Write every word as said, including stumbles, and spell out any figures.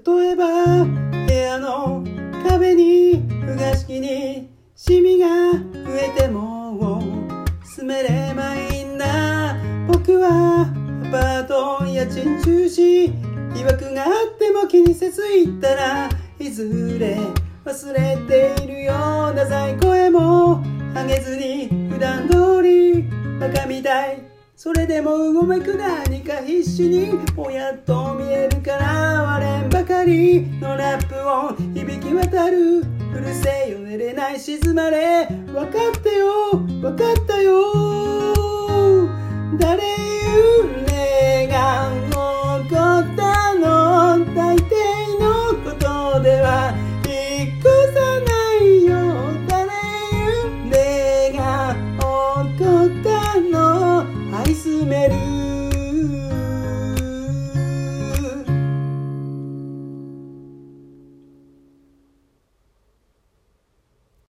例えば部屋の壁に不が式にシミが増えても住めればいいんだ。僕はアパート家賃中止、疑惑があっても気にせず行ったらいずれ忘れているよ。太宰声も上げずに普段通りバカみたい。それでもうごめく何か必死にぼやっと見えるから割れんばかりのラップ音響き渡る。うるせえよ寝れない静まれ。分かってよ分かったよ。誰幽霊が